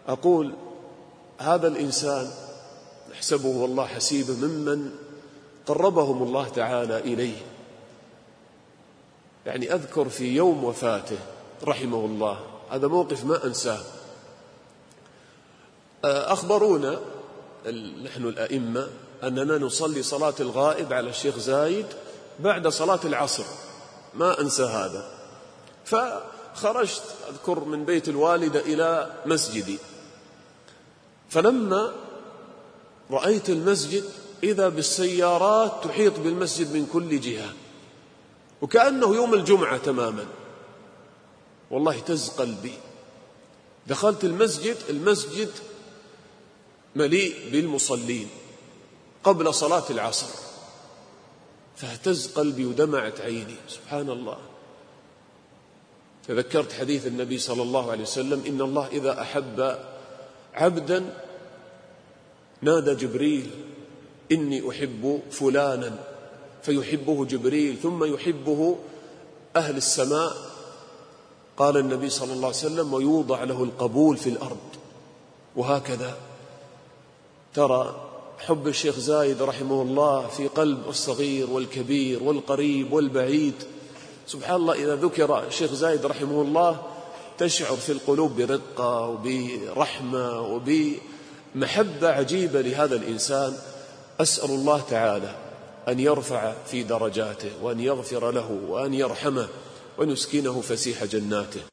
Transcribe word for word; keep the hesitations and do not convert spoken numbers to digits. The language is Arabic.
أقول هذا الإنسان نحسبه والله حسيبه ممن قربهم الله تعالى إليه. يعني أذكر في يوم وفاته رحمه الله، هذا موقف ما أنساه. أخبرونا نحن الأئمة أننا نصلي صلاة الغائب على الشيخ زايد بعد صلاة العصر، ما أنسى هذا. فخرجت أذكر من بيت الوالدة إلى مسجدي، فلما رأيت المسجد إذا بالسيارات تحيط بالمسجد من كل جهة، وكأنه يوم الجمعة تماما. والله اهتز قلبي. دخلت المسجد، المسجد مليء بالمصلين قبل صلاة العصر، فاهتز قلبي ودمعت عيني. سبحان الله. تذكرت حديث النبي صلى الله عليه وسلم: إن الله إذا أحب عبدا نادى جبريل إني أحب فلانا، فيحبه جبريل ثم يحبه أهل السماء. قال النبي صلى الله عليه وسلم: ويوضع له القبول في الأرض. وهكذا ترى حب الشيخ زايد رحمه الله في قلب الصغير والكبير والقريب والبعيد. سبحان الله، إذا ذكر الشيخ زايد رحمه الله تشعر في القلوب برقة وبرحمة وبمحبة عجيبة لهذا الإنسان. أسأل الله تعالى أن يرفع في درجاته وأن يغفر له وأن يرحمه وأن يسكنه فسيح جناته.